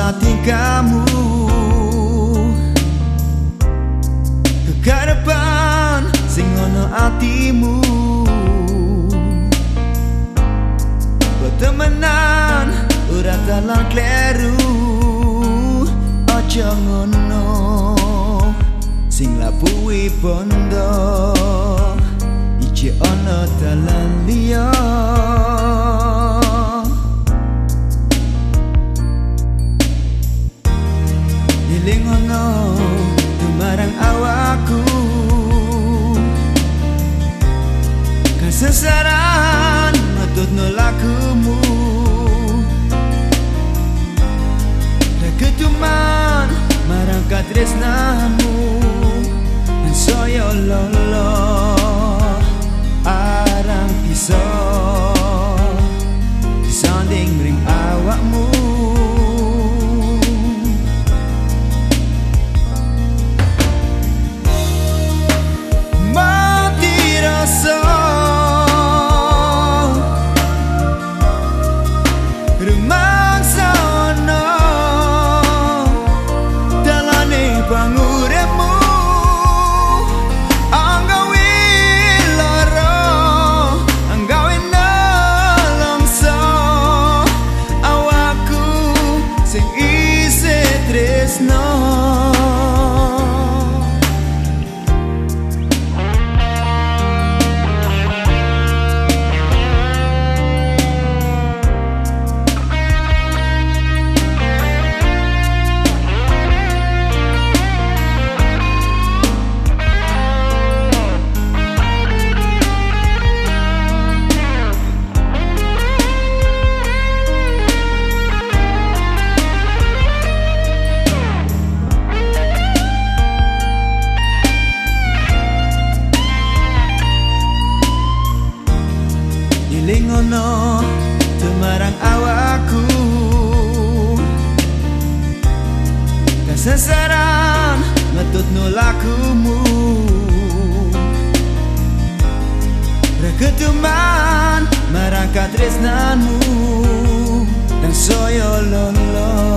salah tingkahmu, kekarepan sing ana atimu. Temenan ora dalan kleru, aja ngono sing labuhi bondo iki ana dalan liya. Eling ono marang awakku, kasesaran matutno lakumu. Ketuman marang katresnamu, saya lolo arang bisa disanding ring awakmu. Mati rasa rumangsa ono panguremu, anggawe lara, anggawe nalongso awakku sing isih tresno. Eling ono temarang awakku, kasesaran ngetutno lakumu. Reketuman marang katresnanmu, dan saya lolo